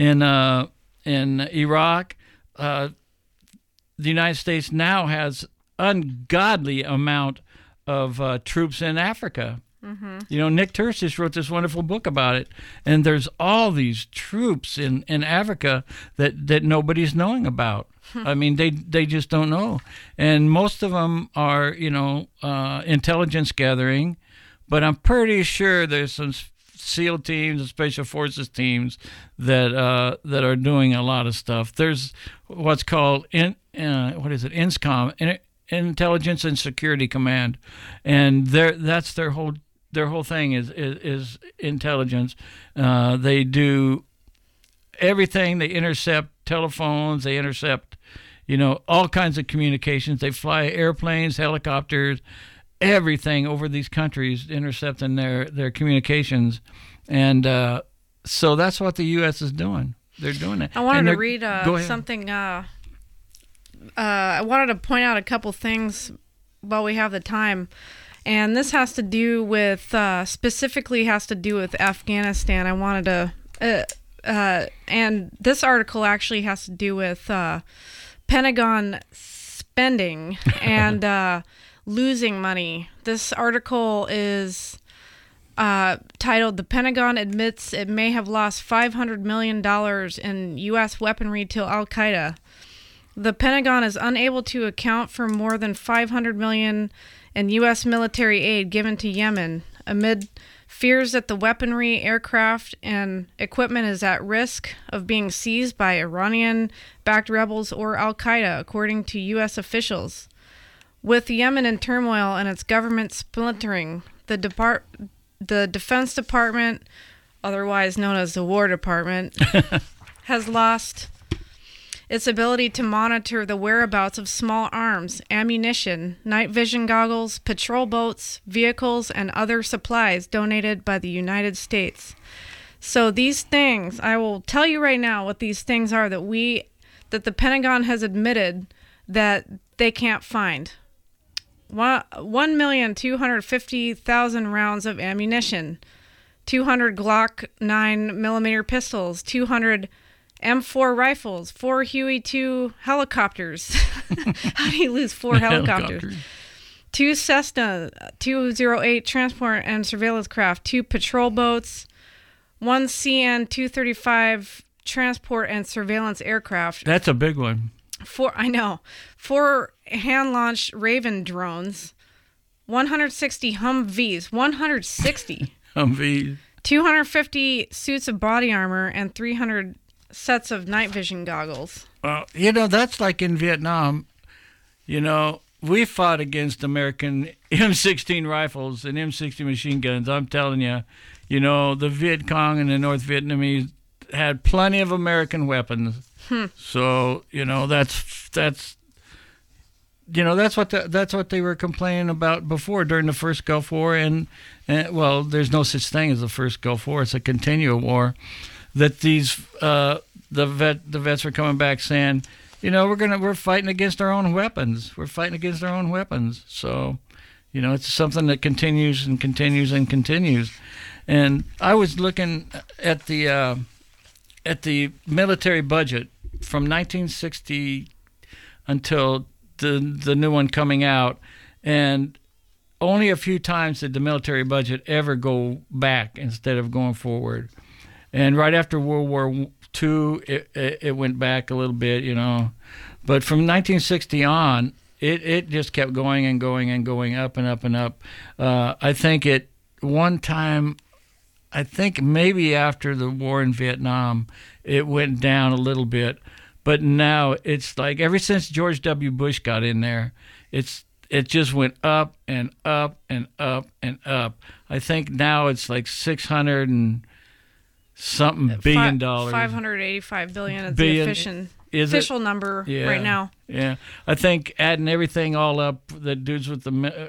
Iraq, the United States now has ungodly amount of troops in Africa. Mm-hmm. Nick Turse just wrote this wonderful book about it, and there's all these troops in Africa that nobody's knowing about. I mean, they just don't know, and most of them are intelligence gathering, but I'm pretty sure there's some SEAL teams and Special Forces teams that are doing a lot of stuff. There's what's called INSCOM, Intelligence and Security Command, and that's their whole thing is intelligence. They do everything. They intercept telephones. They intercept, all kinds of communications. They fly airplanes, helicopters, everything over these countries, intercepting their communications, and so that's what the U.S. is doing. They're doing it. I wanted to read something. I wanted to point out a couple things while we have the time, and this has to do with specifically has to do with Afghanistan. I wanted to, and this article actually has to do with Pentagon spending and losing money. This article is titled "The Pentagon Admits It May Have Lost $500 Million in U.S. Weaponry to Al-Qaeda." The Pentagon is unable to account for more than $500 million in U.S. military aid given to Yemen amid fears that the weaponry, aircraft, and equipment is at risk of being seized by Iranian-backed rebels or Al-Qaeda, according to U.S. officials. With Yemen in turmoil and its government splintering, the Defense Department, otherwise known as the War Department, has lost its ability to monitor the whereabouts of small arms, ammunition, night vision goggles, patrol boats, vehicles, and other supplies donated by the United States. So these things, I will tell you right now what these things are that the Pentagon has admitted that they can't find. 1,250,000 rounds of ammunition, 200 Glock 9mm pistols, 200 M4 rifles, 4 Huey 2 helicopters. How do you lose 4 helicopters? 2 Cessna 208 transport and surveillance craft, 2 patrol boats, 1 CN-235 transport and surveillance aircraft. That's a big one. 4 hand-launched Raven drones, 160 Humvees, 160 Humvees, 250 suits of body armor, and 300 sets of night vision goggles. That's like in Vietnam. We fought against American M16 rifles and M60 machine guns. I'm telling you, the Viet Cong and the North Vietnamese had plenty of American weapons. So that's what they were complaining about before during the first Gulf War, and well, there's no such thing as the first Gulf War. It's a continual war. That these the vets were coming back saying, we're fighting against our own weapons. We're fighting against our own weapons. So, it's something that continues and continues and continues. And I was looking at the military budget from 1960 until the new one coming out, and only a few times did the military budget ever go back instead of going forward. And right after World War II, it went back a little bit, But from 1960 on, it just kept going and going and going up and up and up. I think at one time, maybe after the war in Vietnam, it went down a little bit. But now it's like ever since George W. Bush got in there, it just went up and up and up and up. I think now it's like $600 and something billion dollars. $585 billion is the official number right now. Yeah, I think adding everything all up that deals with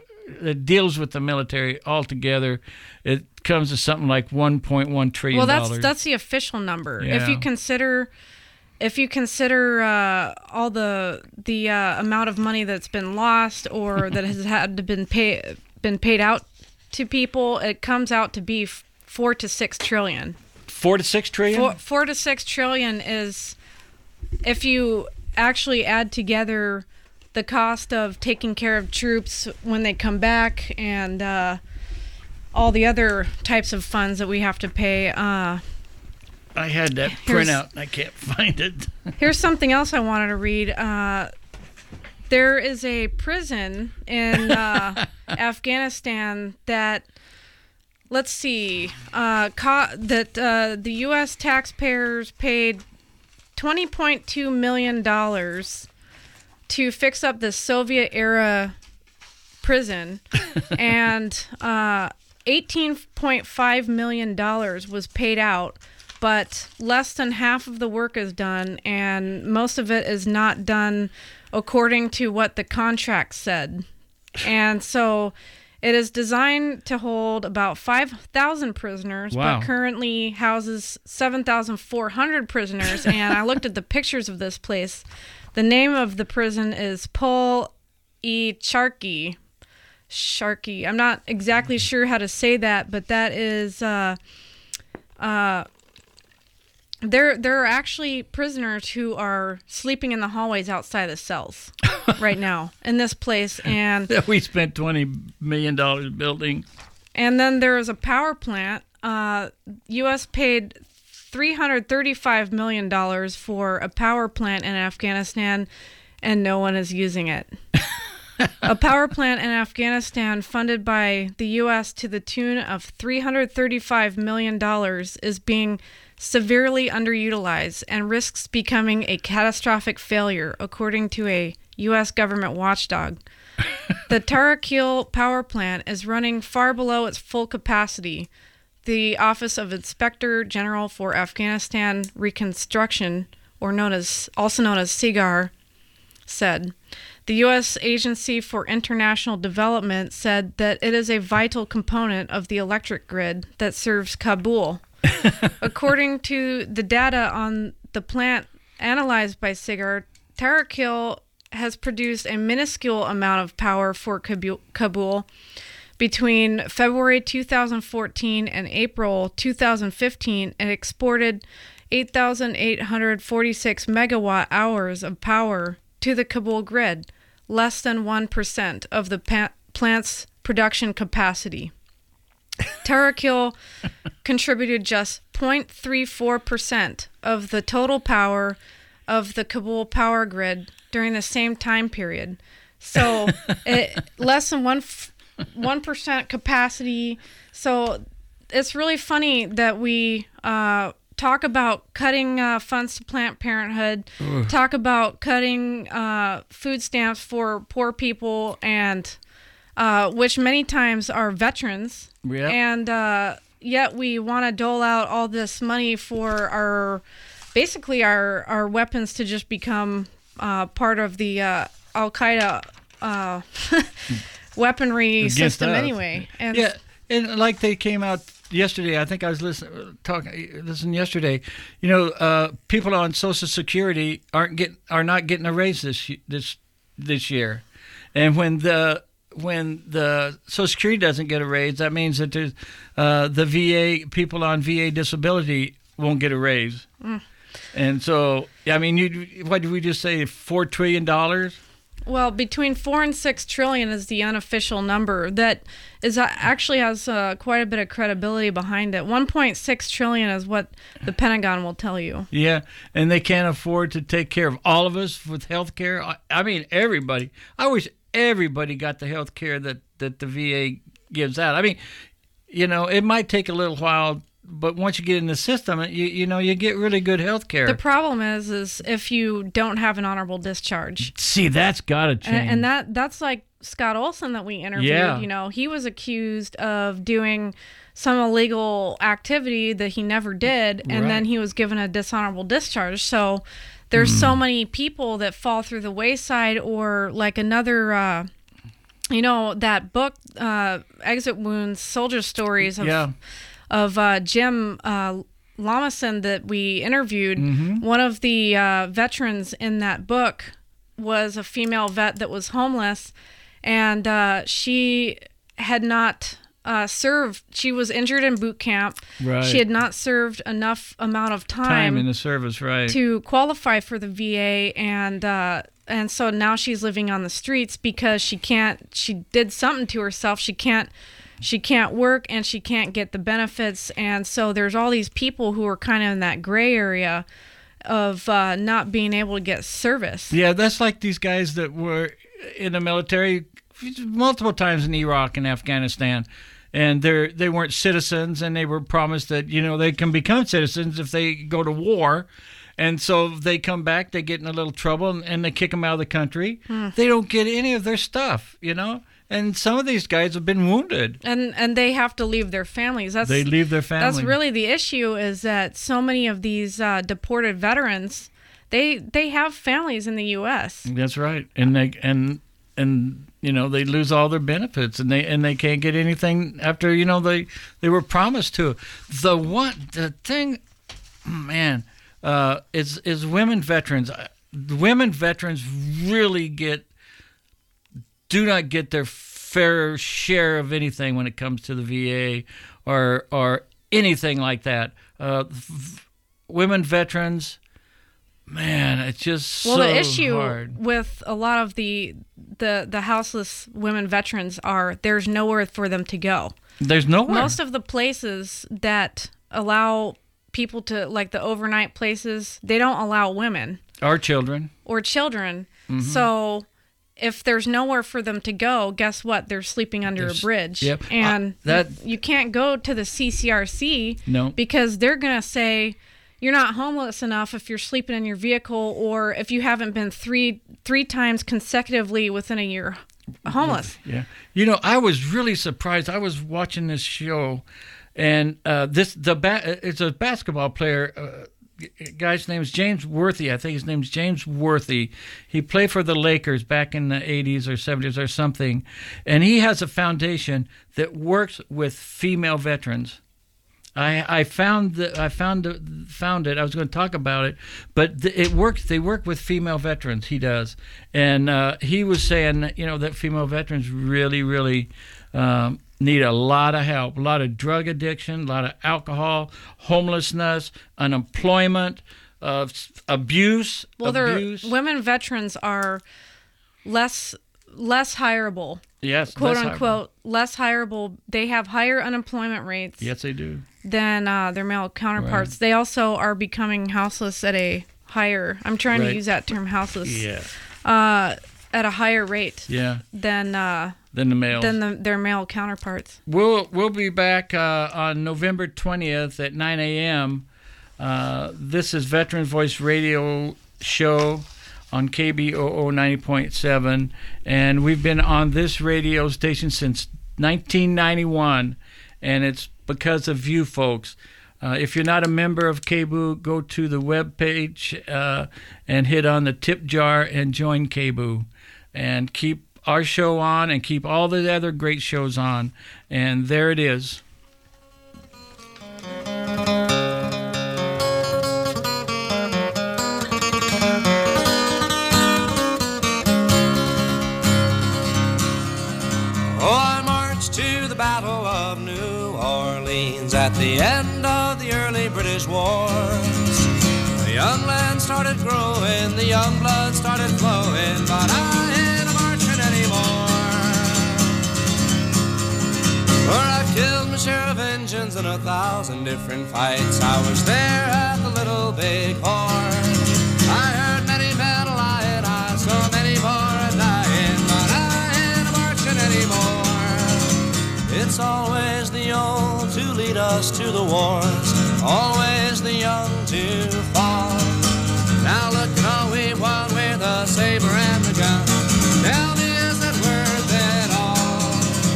the military altogether, it comes to something like $1.1 trillion. Well, that's the official number. Yeah. If you consider all the amount of money that's been lost or that has had to been paid out to people, it comes out to be 4 to 6 trillion. 4 to 6 trillion? 4 to 6 trillion is, if you actually add together the cost of taking care of troops when they come back and all the other types of funds that we have to pay. I had that printout and I can't find it. Here's something else I wanted to read. There is a prison in Afghanistan that, let's see, the U.S. taxpayers paid $20.2 million to fix up the Soviet-era prison, and $18.5 million was paid out, but less than half of the work is done, and most of it is not done according to what the contract said. And so it is designed to hold about 5,000 prisoners, but currently houses 7,400 prisoners. And I looked at the pictures of this place. The name of the prison is Pul E Charkhi. I'm not exactly sure how to say that, but that is there are actually prisoners who are sleeping in the hallways outside the cells right now in this place, and that we spent $20 million building. And then there is a power plant. U.S. paid $335 million for a power plant in Afghanistan, and no one is using it. A power plant in Afghanistan funded by the U.S. to the tune of $335 million is being severely underutilized and risks becoming a catastrophic failure, according to a U.S. government watchdog. The Tarakil power plant is running far below its full capacity. The Office of Inspector General for Afghanistan Reconstruction, also known as SIGAR, said. The U.S. Agency for International Development said that it is a vital component of the electric grid that serves Kabul. According to the data on the plant analyzed by SIGAR, Tarakil has produced a minuscule amount of power for Kabul between February 2014 and April 2015. It exported 8,846 megawatt hours of power to the Kabul grid, less than 1% of the plant's production capacity. Tarakil contributed just 0.34% of the total power of the Kabul power grid during the same time period. So less than 1% capacity. So it's really funny that we talk about cutting funds to Planned Parenthood, talk about cutting food stamps for poor people, and which many times are veterans. Yep. And yet we want to dole out all this money for basically our weapons to just become part of the Al-Qaeda weaponry Against system us. anyway. And Yeah, and like they came out yesterday, I think I was listening yesterday. You know, people on Social Security are not getting a raise this year, and when the Social Security doesn't get a raise, that means that there's the VA people on VA disability won't get a raise. And so, I mean, what did we just say? $4 trillion. well, between 4 and 6 trillion is the unofficial number that is actually has quite a bit of credibility behind it. 1.6 trillion is what the Pentagon will tell you. Yeah, and they can't afford to take care of all of us with health care. I mean, everybody. I wish everybody got the health care that the VA gives out. I mean, you know, it might take a little while, but once you get in the system, you get really good health care. The problem is if you don't have an honorable discharge. See, that's got to change. And that's like Scott Olson that we interviewed. Yeah. You know, he was accused of doing some illegal activity that he never did, and then he was given a dishonorable discharge. So there's so many people that fall through the wayside, or like another, that book, Exit Wounds, Soldier Stories of Jim Lamason that we interviewed. One of the veterans in that book was a female vet that was homeless, and she had not served. She was injured in boot camp. Right. She had not served enough amount of time in the service, right, to qualify for the VA, and so now she's living on the streets because she did something to herself. She can't work, and she can't get the benefits. And so there's all these people who are kind of in that gray area of not being able to get service. Yeah, that's like these guys that were in the military multiple times in Iraq and Afghanistan, and they weren't citizens, and they were promised that, they can become citizens if they go to war. And so they come back, they get in a little trouble, and they kick them out of the country. They don't get any of their stuff, And some of these guys have been wounded. And they have to leave their families. They leave their families. That's really the issue, is that so many of these deported veterans, they have families in the U.S. That's right. And they lose all their benefits, and they can't get anything after, they were promised to. The thing, man, is women veterans. Women veterans really do not get their fair share of anything when it comes to the VA or anything like that. Women veterans, man, it's just so hard. Well, the issue with a lot of the houseless women veterans are there's nowhere for them to go. There's nowhere. Most of the places that allow people to, like the overnight places, they don't allow women. Or children. Mm-hmm. So if there's nowhere for them to go, guess what? They're sleeping under a bridge. Yep. And you can't go to the CCRC because they're going to say you're not homeless enough if you're sleeping in your vehicle, or if you haven't been three times consecutively within a year homeless. Yeah. I was really surprised. I was watching this show, and it's a basketball player. Guy's name is James Worthy. I think his name's James Worthy. He played for the Lakers back in the 80s or 70s or something, and he has a foundation that works with female veterans. I found it. I was going to talk about it, but it works. They work with female veterans. He does, and he was saying that female veterans really, really need a lot of help, a lot of drug addiction, a lot of alcohol, homelessness, unemployment, abuse. Well, women veterans are less hireable. Yes, quote unquote, less hireable. They have higher unemployment rates. Yes, they do. Than their male counterparts. Right. They also are becoming houseless at a higher. I'm trying to use that term, houseless. Yeah. At a higher rate. Yeah. Than the males. Than their male counterparts. We'll be back on November 20th at 9 a.m. This is Veterans Voice Radio Show on KBOO 90.7, and we've been on this radio station since 1991, and it's because of you folks. If you're not a member of KBOO, go to the webpage and hit on the tip jar and join KBOO. And keep our show on and keep all the other great shows on. And there it is. Battle of New Orleans at the end of the early British wars. The young land started growing, the young blood started flowing, but I ain't marching anymore. For I killed my share of Injuns in 1,000 different fights. I was there at the Little Big Horn. I heard many men lying, I saw many more dying, but I ain't marching anymore. It's always the old to lead us to the wars, always the young to fall. Now look at all we won with the saber and the gun. Tell me, is it worth it all?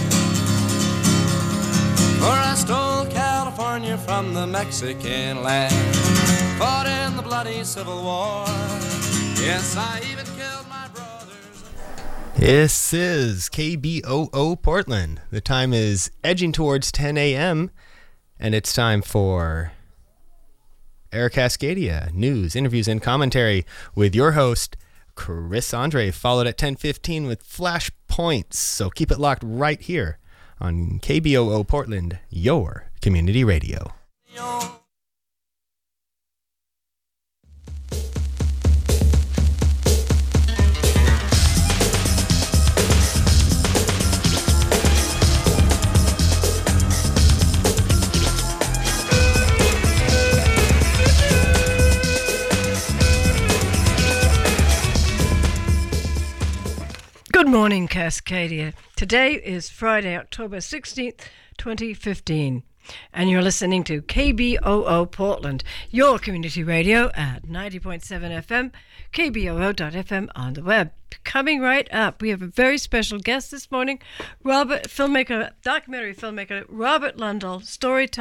For I stole California from the Mexican land, fought in the bloody Civil War. Yes, I even killed my brothers. This is KBOO Portland. The time is edging towards 10 a.m., and it's time for Air Cascadia news, interviews, and commentary with your host, Chris Andre, followed at 10:15 with Flash Points. So keep it locked right here on KBOO Portland, your community radio. Good morning, Cascadia. Today is Friday, October 16th, 2015, and you're listening to KBOO Portland, your community radio at 90.7 FM, KBOO.FM on the web. Coming right up, we have a very special guest this morning, documentary filmmaker Robert Lundell, storyteller.